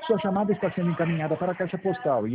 Sua chamada está sendo encaminhada para a caixa postal e